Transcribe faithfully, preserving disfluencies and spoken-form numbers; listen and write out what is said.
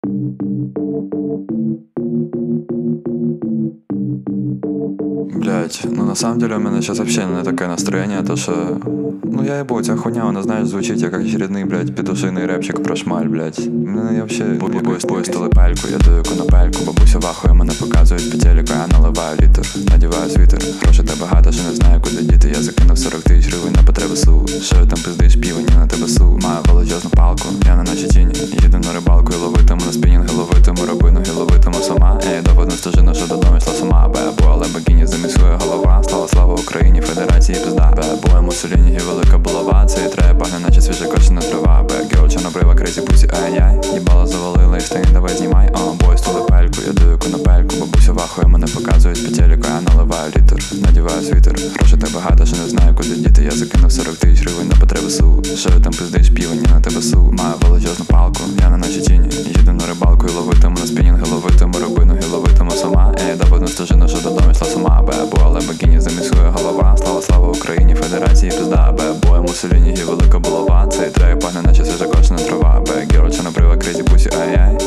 Блять, ну на самом деле у меня сейчас вообще не такое настроение, то что... Ну я ебу, ця хуйня, вона, знаєш, звучить як очередний, блять, петушиний репчик про шмаль, блять. Мене я вообще... Поїстили пельку, я даю конопельку, бабуся вахує, мене показують по телеку, я наливаю літр, надіваю світер. Грошей та багато, що не знаю, куди діти, я закинув сорок тисяч гривень на потреби су. Що я там пиздиш, піва, ні на тебе су. Маю величезну палку, я не наче тіні. Їду на рибалку і ловитиму на спінінг, ловитиму рибину і ловитиму сама. Я доводну стежину, що додому йшла сама. Бебо, але богині замісує голова. Слава, слава Україні, Федерації пизда. Бебо, Муссоліні і велика булава. Це і треба пахне, наче свіжа кочина трава. Бегел, чорнобрива, крейзі пусі, ай-яй. Їбало завалила і штані, давай знімай. О, бой, стули пельку, я даю конопельку. Бабуся вахує, мене показують по телеку, я наливаю літр, надіваю світер. Грошей та багато, що не знаю, куди діти, я закинув сорок тисяч гривень на потреби су. Що я там пиздиш, піва, ні на тебе су. Маю величезну палку, я не наче тіні. Їду на рибалку і ловитиму на спінінг, ловитиму рибину і ловитиму сама. Я доводну стежину, що додому йшла сама. Бебо, але богині замісує голова. Слава, слава Україні, Федерації пизда. Бебо, Муссоліні і велика булава. Цей трек пахне, наче свіжа кочина трава. Бегел, чорнобрива, крейзі пусі, ай-яй.